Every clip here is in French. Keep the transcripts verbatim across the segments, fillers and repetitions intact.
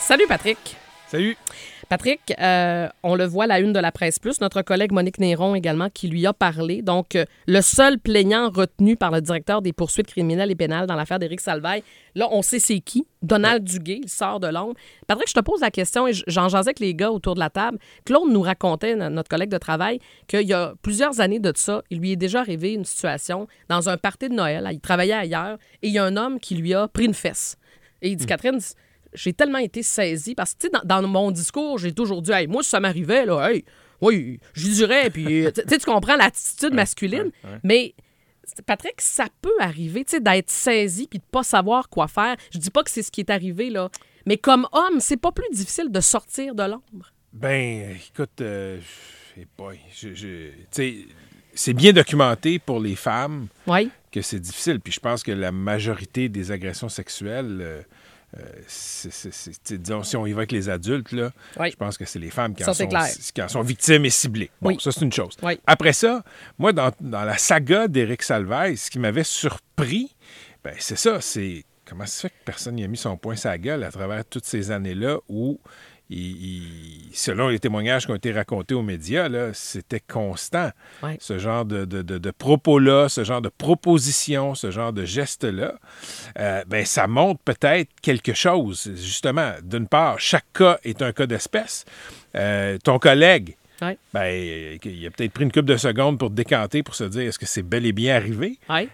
Salut Patrick. Salut. Patrick, euh, on le voit à la une de la Presse Plus, notre collègue Monique Néron également qui lui a parlé. Donc, euh, le seul plaignant retenu par le directeur des poursuites criminelles et pénales dans l'affaire d'Éric Salvaille, là, on sait c'est qui. Donald ouais. Duguay, il sort de l'ombre. Patrick, je te pose la question, et j'en jasais avec les gars autour de la table. Claude nous racontait, notre collègue de travail, qu'il y a plusieurs années de ça, il lui est déjà arrivé une situation dans un party de Noël. Il travaillait ailleurs et il y a un homme qui lui a pris une fesse. Et il dit, mmh. Catherine, j'ai tellement été saisie parce que, tu sais, dans, dans mon discours, j'ai toujours dit, hey, moi, si ça m'arrivait, là, hey, oui, je dirais, puis, tu sais, tu comprends l'attitude masculine, ouais, ouais. Mais, Patrick, ça peut arriver, tu sais, d'être saisi puis de pas savoir quoi faire. Je dis pas que c'est ce qui est arrivé, là, mais comme homme, c'est pas plus difficile de sortir de l'ombre. Ben, écoute, euh, hey boy, je, je, tu sais, c'est bien documenté pour les femmes oui. que c'est difficile, puis je pense que la majorité des agressions sexuelles... Euh, Euh, c'est, c'est, c'est, disons, si on y va avec les adultes, là, oui. je pense que c'est les femmes qui en, ça, sont, qui en sont victimes et ciblées. Bon, oui. ça, c'est une chose. Oui. Après ça, moi, dans, dans la saga d'Éric Salvaille, ce qui m'avait surpris, ben, c'est ça, c'est comment ça se fait que personne n'y a mis son poing sur la gueule à travers toutes ces années-là où, il, il, selon les témoignages qui ont été racontés aux médias, là, c'était constant. Oui. Ce genre de, de, de, de propos-là, ce genre de propositions, ce genre de gestes-là, euh, ben, ça montre peut-être quelque chose. Justement, d'une part, chaque cas est un cas d'espèce. Euh, ton collègue, oui. ben, il a peut-être pris une couple de secondes pour décanter, pour se dire, est-ce que c'est bel et bien arrivé? Oui.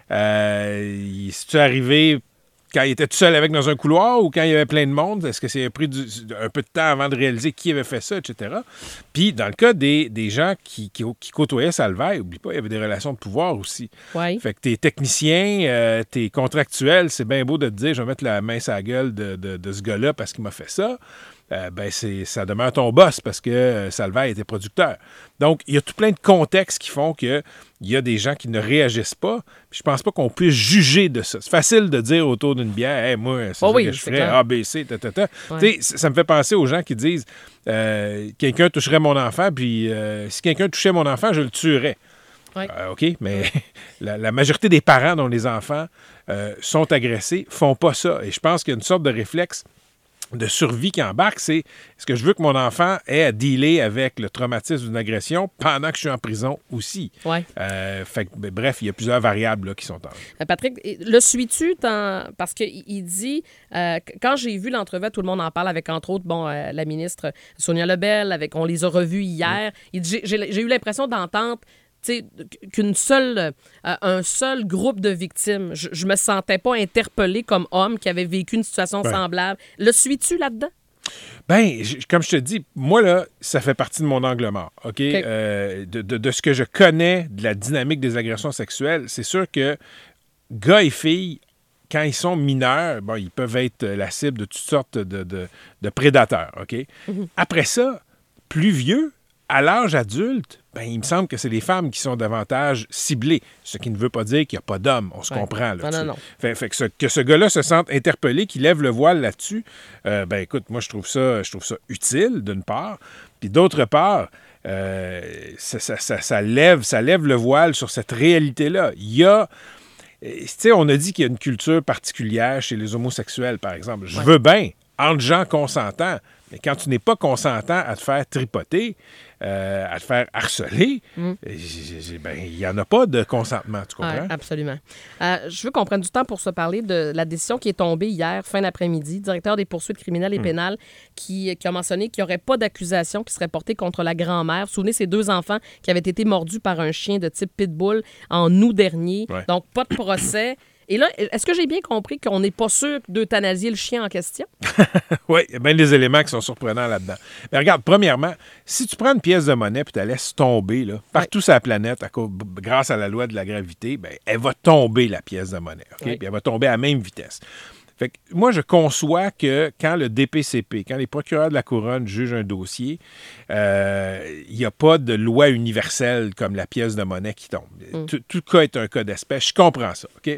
Euh, c'est-tu arrivé... quand il était tout seul avec dans un couloir ou quand il y avait plein de monde? Est-ce que c'est pris du, un peu de temps avant de réaliser qui avait fait ça, et cetera? Puis, dans le cas des, des gens qui, qui, qui côtoyaient Salvaille, oublie pas, il y avait des relations de pouvoir aussi. Oui. Fait que t'es technicien, euh, t'es contractuel, c'est bien beau de te dire, je vais mettre la main sur la gueule de, de, de ce gars-là parce qu'il m'a fait ça. Euh, ben c'est, ça demeure ton boss parce que euh, Salvaille était producteur. Donc, il y a tout plein de contextes qui font qu'il y a des gens qui ne réagissent pas. Puis je pense pas qu'on puisse juger de ça. C'est facile de dire autour d'une bière, hey, moi, c'est oh ça oui, que je c'est ferais, clair. A, B, C, ta, ta, ta. Ouais. Ça, ça me fait penser aux gens qui disent, euh, quelqu'un toucherait mon enfant, puis euh, si quelqu'un touchait mon enfant, je le tuerais. Ouais. Euh, OK, mais la, la majorité des parents dont les enfants euh, sont agressés font pas ça. Et je pense qu'il y a une sorte de réflexe de survie qui embarque, c'est est-ce que je veux que mon enfant ait à dealer avec le traumatisme d'une agression pendant que je suis en prison aussi? Ouais. Euh, fait que, ben, bref, il y a plusieurs variables là, qui sont en euh, Patrick, le suis-tu dans... parce qu'il il dit, euh, quand j'ai vu l'entrevue, tout le monde en parle avec, entre autres, bon, euh, la ministre Sonia Lebel, avec, on les a revus hier. Mm. Il dit, j'ai, j'ai, j'ai eu l'impression d'entendre qu'une seule, euh, un seul groupe de victimes. Je, je me sentais pas interpellée comme homme qui avait vécu une situation ouais. semblable. Le suis-tu là-dedans? Bien, comme je te dis, moi, là, ça fait partie de mon angle mort, OK? okay. Euh, de, de, de ce que je connais de la dynamique des agressions sexuelles, c'est sûr que gars et filles, quand ils sont mineurs, bon, ils peuvent être la cible de toutes sortes de, de, de prédateurs, OK? Mm-hmm. Après ça, plus vieux, à l'âge adulte, ben, il me semble que c'est les femmes qui sont davantage ciblées, ce qui ne veut pas dire qu'il n'y a pas d'hommes, on se ouais. comprend. Là, non, non, non. Fait, fait que, ce, que ce gars-là se sente interpellé, qu'il lève le voile là-dessus, euh, ben écoute, moi je trouve ça, je trouve ça utile, d'une part, puis d'autre part, euh, ça, ça, ça, ça, lève, ça lève le voile sur cette réalité-là. Il y a... Tu sais, on a dit qu'il y a une culture particulière chez les homosexuels, par exemple. Je ouais. veux bien, entre gens consentants, mais quand tu n'es pas consentant à te faire tripoter, euh, à te faire harceler, mm. ben, il n'y en a pas de consentement, tu comprends? Ouais, absolument. Euh, je veux qu'on prenne du temps pour se parler de la décision qui est tombée hier, fin d'après-midi, directeur des poursuites criminelles et mm. pénales, qui, qui a mentionné qu'il n'y aurait pas d'accusation qui serait portée contre la grand-mère. Vous vous souvenez, ces deux enfants qui avaient été mordus par un chien de type pitbull en août dernier. Ouais. Donc, pas de procès. Et là, est-ce que j'ai bien compris qu'on n'est pas sûr d'euthanasier le chien en question? Oui, il y a bien des éléments qui sont surprenants là-dedans. Mais regarde, premièrement, si tu prends une pièce de monnaie et tu la laisses tomber là, partout ouais. sur la planète, à cause, grâce à la loi de la gravité, ben, elle va tomber, la pièce de monnaie. Okay? Ouais. Puis elle va tomber à la même vitesse. Fait que moi, je conçois que quand le D P C P, quand les procureurs de la Couronne jugent un dossier, il euh, n'y a pas de loi universelle comme la pièce de monnaie qui tombe. Mm. Tout, tout cas est un cas d'espèce. Je comprends ça, OK?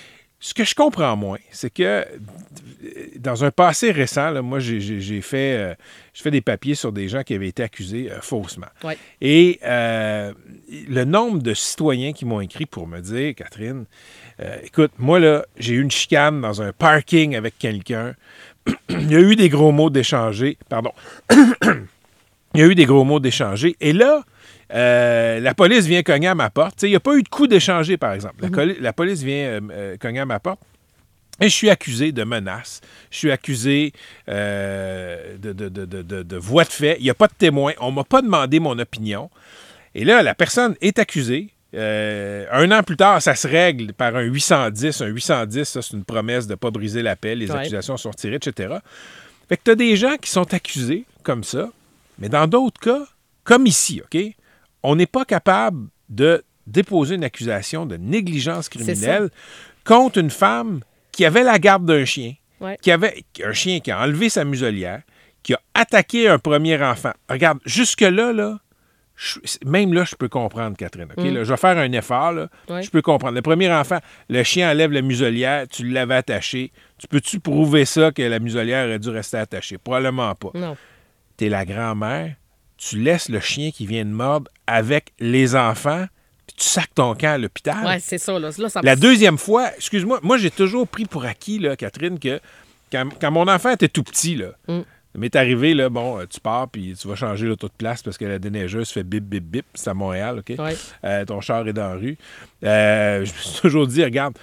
Ce que je comprends moins, c'est que dans un passé récent, là, moi, j'ai, j'ai, j'ai fait, euh, j'ai fait des papiers sur des gens qui avaient été accusés euh, faussement. Ouais. Et euh, le nombre de citoyens qui m'ont écrit pour me dire, Catherine, euh, écoute, moi, là, j'ai eu une chicane dans un parking avec quelqu'un il y a eu des gros mots d'échanger. Pardon. Il y a eu des gros mots d'échanger. Et là, euh, la police vient cogner à ma porte. Il n'y a pas eu de coup d'échanger, par exemple. La, mm-hmm. la police vient euh, cogner à ma porte. Et je suis accusé de menaces. Je suis accusé euh, de, de, de, de, de voies de fait. Il n'y a pas de témoin. On ne m'a pas demandé mon opinion. Et là, la personne est accusée. Euh, un an plus tard, ça se règle par un huit cent dix. Un huit cent dix, ça, c'est une promesse de ne pas briser la paix. Les ouais. accusations sont retirées, et cetera. Fait que tu as des gens qui sont accusés comme ça. Mais dans d'autres cas, comme ici, OK, on n'est pas capable de déposer une accusation de négligence criminelle contre une femme qui avait la garde d'un chien, ouais. qui avait un chien qui a enlevé sa muselière, qui a attaqué un premier enfant. Regarde, jusque-là, là, je, même là, je peux comprendre, Catherine. Okay? Mm. Là, je vais faire un effort. Là, ouais. Je peux comprendre. Le premier enfant, le chien enlève la muselière, tu l'avais attaché. Tu peux-tu prouver ça que la muselière aurait dû rester attachée? Probablement pas. Non. T'es la grand-mère, tu laisses le chien qui vient de mordre avec les enfants, puis tu sacs ton camp à l'hôpital. Oui, c'est ça. Là, là ça la deuxième fois, excuse-moi, moi, j'ai toujours pris pour acquis, là, Catherine, que quand, quand mon enfant était tout petit, là, mm. il m'est arrivé, là, bon, tu pars, puis tu vas changer l'auto de place parce que la déneigeuse fait bip, bip, bip. C'est à Montréal, OK? Ouais. Euh, ton char est dans la rue. Euh, je me suis toujours dit, regarde,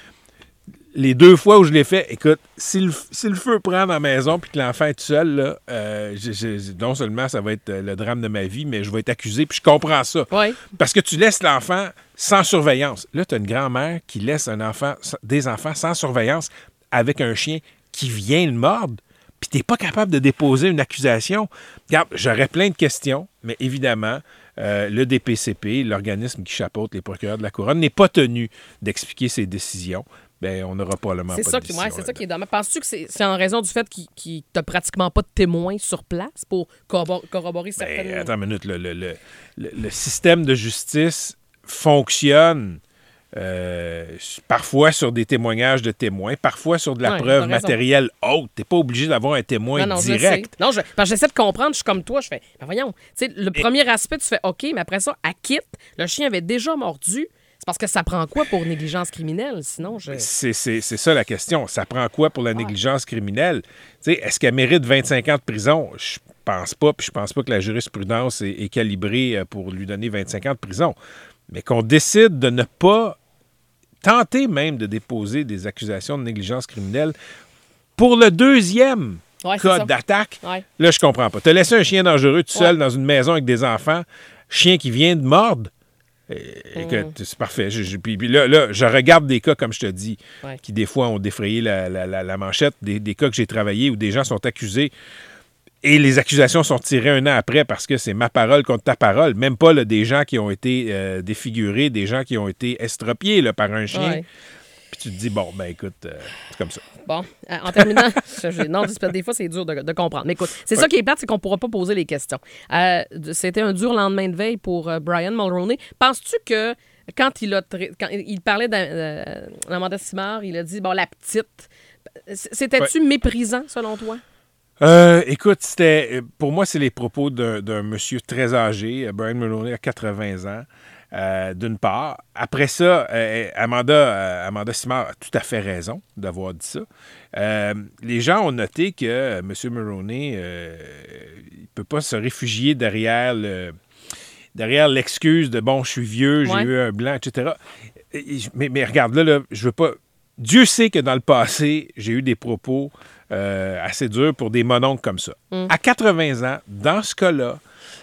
les deux fois où je l'ai fait, écoute, si le, si le feu prend dans la maison puis que l'enfant est tout seul, là, euh, je, je, non seulement ça va être le drame de ma vie, mais je vais être accusé, puis je comprends ça. Oui. Parce que tu laisses l'enfant sans surveillance. Là, tu as une grand-mère qui laisse un enfant, des enfants sans surveillance avec un chien qui vient le mordre, puis tu n'es pas capable de déposer une accusation. Regarde, j'aurais plein de questions, mais évidemment, euh, le D P C P, l'organisme qui chapeaute les procureurs de la Couronne, n'est pas tenu d'expliquer ses décisions. Bien, on n'aura probablement c'est pas ça de qui, décision. Ouais, c'est ça qui est dommage. Penses-tu que c'est, c'est en raison du fait qu'il n'y a pratiquement pas de témoins sur place pour corrobor- corroborer certaines... Bien, attends une minute. Le, le, le, le, le système de justice fonctionne euh, parfois sur des témoignages de témoins, parfois sur de la ouais, preuve matérielle haute. Tu n'es pas obligé d'avoir un témoin non, non, direct. Je non, je, parce que j'essaie de comprendre. Je suis comme toi. Je fais, ben voyons. Tu sais, le premier aspect, tu fais OK, mais après ça, à quitte, le chien avait déjà mordu. C'est parce que ça prend quoi pour négligence criminelle? Sinon, je... C'est, c'est, c'est ça la question. Ça prend quoi pour la négligence criminelle? T'sais, est-ce qu'elle mérite vingt-cinq ans de prison? Je pense pas, puis je pense pas que la jurisprudence est, est calibrée pour lui donner vingt-cinq ans de prison. Mais qu'on décide de ne pas tenter même de déposer des accusations de négligence criminelle pour le deuxième ouais, cas d'attaque, ouais. Là, je comprends pas. T'as laissé un chien dangereux tout seul ouais. dans une maison avec des enfants, chien qui vient de mordre. Écoute, mm. c'est parfait. Je, je, puis, puis là, là, je regarde des cas, comme je te dis, ouais. qui des fois ont défrayé la, la, la, la manchette, des, des cas que j'ai travaillés où des gens sont accusés et les accusations sont tirées un an après parce que c'est ma parole contre ta parole. Même pas là, des gens qui ont été euh, défigurés, des gens qui ont été estropiés là, par un chien. Ouais. Puis tu te dis, bon, ben écoute, euh, c'est comme ça. Bon, euh, en terminant, je, non, des fois, c'est dur de, de comprendre. Mais écoute, c'est ouais. ça qui est plate, c'est qu'on ne pourra pas poser les questions. Euh, c'était un dur lendemain de veille pour euh, Brian Mulroney. Penses-tu que quand il a tra- quand il parlait d'Amanda euh, Simard, il a dit, bon, la petite, c'était-tu ouais. méprisant, selon toi? Euh, écoute, c'était, pour moi, c'est les propos d'un, d'un monsieur très âgé. Brian Mulroney a quatre-vingts ans. Euh, d'une part. Après ça, euh, Amanda, euh, Amanda Simard a tout à fait raison d'avoir dit ça. Euh, les gens ont noté que euh, M. Mulroney, euh, il ne peut pas se réfugier derrière, le, derrière l'excuse de « bon, je suis vieux, j'ai ouais. eu un blanc, et cetera » Mais, mais regarde, là, là, je veux pas... Dieu sait que dans le passé, j'ai eu des propos euh, assez durs pour des mononcles comme ça. Mm. À quatre-vingts ans, dans ce cas-là,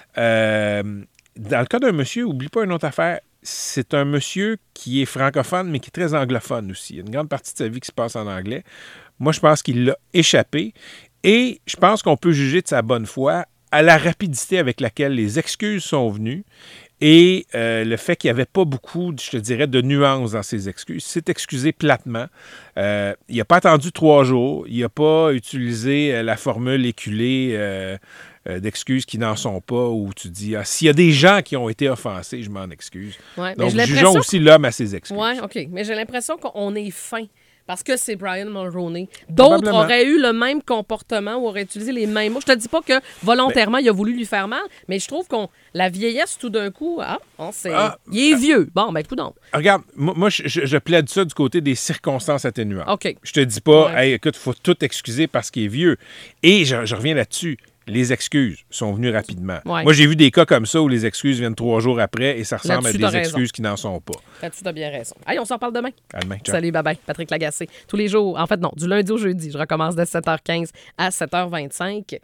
euh, dans le cas d'un monsieur, oublie pas une autre affaire, c'est un monsieur qui est francophone, mais qui est très anglophone aussi. Il y a une grande partie de sa vie qui se passe en anglais. Moi, je pense qu'il l'a échappé. Et je pense qu'on peut juger de sa bonne foi à la rapidité avec laquelle les excuses sont venues et euh, le fait qu'il n'y avait pas beaucoup, je te dirais, de nuances dans ses excuses. Il s'est excusé platement. Euh, il n'a pas attendu trois jours. Il n'a pas utilisé la formule éculée euh, euh, d'excuses qui n'en sont pas, où tu dis, ah, s'il y a des gens qui ont été offensés, je m'en excuse. Ouais, donc, jugeons aussi l'homme à ses excuses. Oui, OK. Mais j'ai l'impression qu'on est fin. Parce que c'est Brian Mulroney. D'autres Probablement. auraient eu le même comportement ou auraient utilisé les mêmes mots. Je te dis pas que volontairement, il a voulu lui faire mal, mais je trouve qu'on la vieillesse, tout d'un coup, ah, on sait. Ah, il est vieux. Bon, ben, coudonc. Regarde, moi, moi, je, je- je plaide ça du côté des circonstances atténuantes. OK. Je te dis pas, Ouais. hey, écoute, faut tout excuser parce qu'il est vieux. Et je, je reviens là-dessus. Les excuses sont venues rapidement. Ouais. Moi, j'ai vu des cas comme ça où les excuses viennent trois jours après et ça ressemble à Là-dessus, des t'as raison. excuses qui n'en sont pas. Là-dessus, t'as bien raison. Allez, on s'en parle demain. À demain. Ciao. Salut, bye-bye. Patrick Lagacé. Tous les jours, en fait, non, du lundi au jeudi. Je recommence dès sept heures quinze à sept heures vingt-cinq.